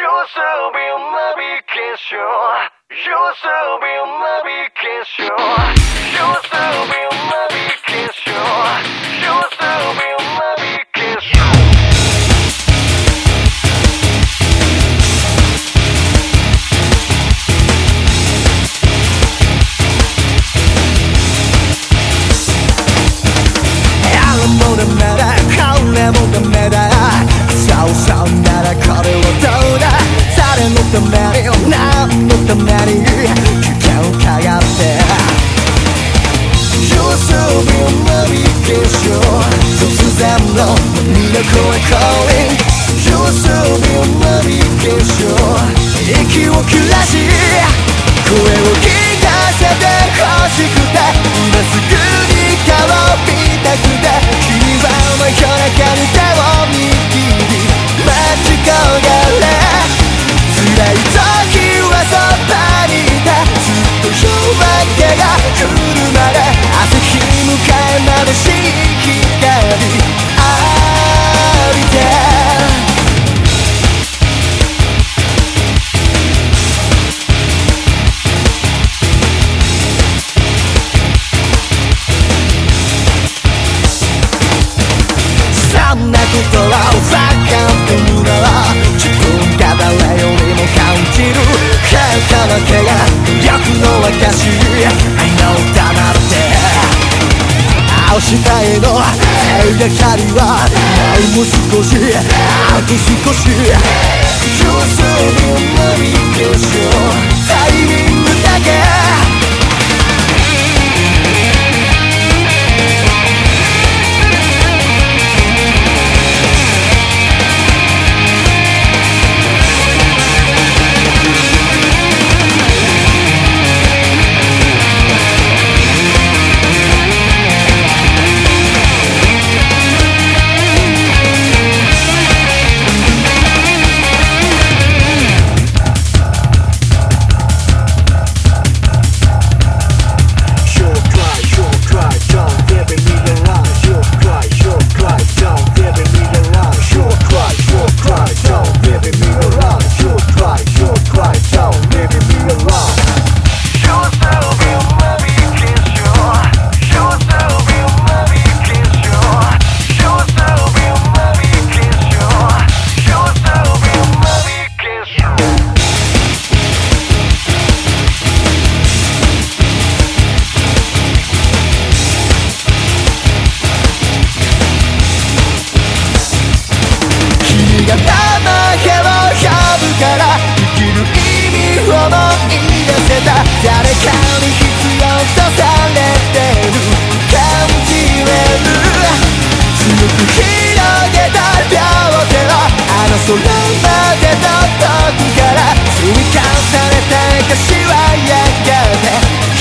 used to be my vacation. Used to be my vacation. Used to be my vacation. Used to be my vacation. もダメだこれもダメだそうならこれはどうだ誰のために何のために危険をかがってYou're so beautiful 突然の身の声 calling You're so beautiful 息を切らし声を聞かせて欲しくて今すぐに顔を見たくて君は真夜中に手を握り待ち焦がれ辛い時はそばにいてずっと夜明けが来るまで朝日迎えまでしい光浴びてそんなことは分かってるなら自分が誰よりも感じる結果だけが努力の証I know だなって明日への描かりはもう少しあと少し You're so beautiful タイミングだけ誰かに必要とされてる感じれる強く広げた両手をあの空まで届くから積み重ねた歌詞はやがて